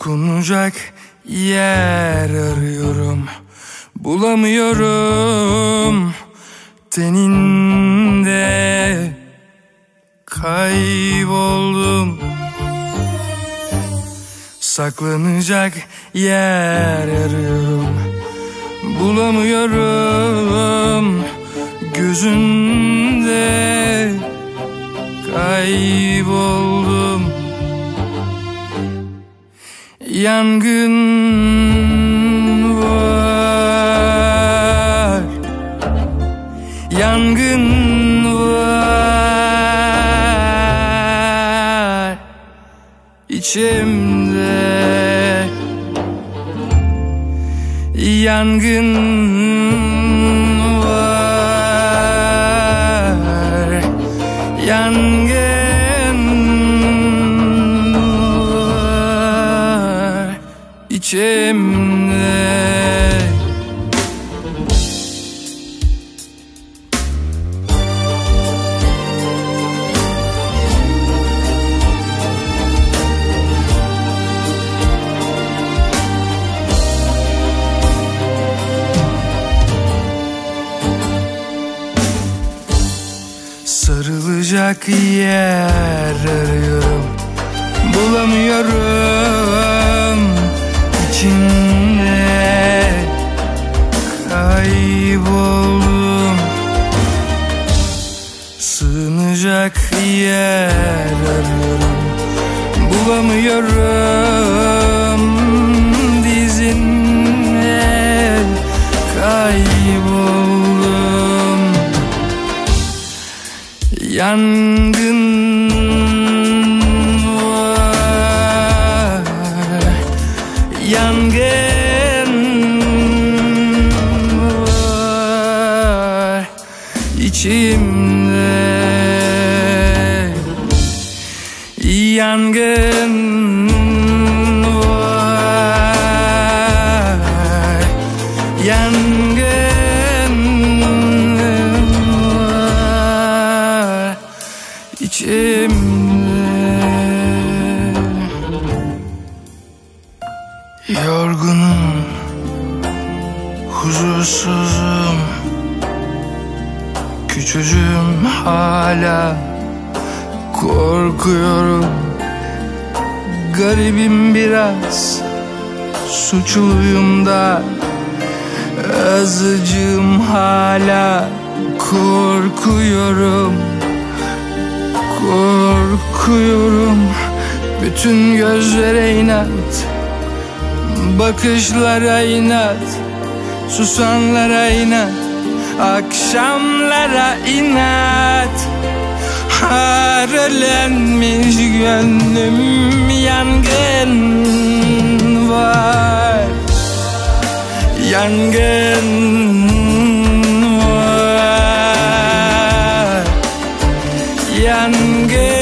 Tutunacak yer arıyorum, bulamıyorum. Teninde kayboldum. Saklanacak yer arıyorum, bulamıyorum. Gözünde kayboldum. Yangın var, yangın var içimde. Yangın var, yangın var içimde. Sarılacak yer arıyorum, bulamıyorum. İçinde kayboldum. Sığınacak yer arıyorum, bulamıyorum. Dizinde kayboldum. Yangın var, yangın var içimde. Yangın var, yangın var içimde. Yorgunum, huzursuzum, küçücüğüm hala, korkuyorum. Garibim biraz, suçluyum da, azıcığım hala, korkuyorum. Korkuyorum. Bütün gözlere inat, bakışlara inat, susanlara inat, akşamlara inat. Harelenmiş gönlüm, yangın var, yangın var, yangın.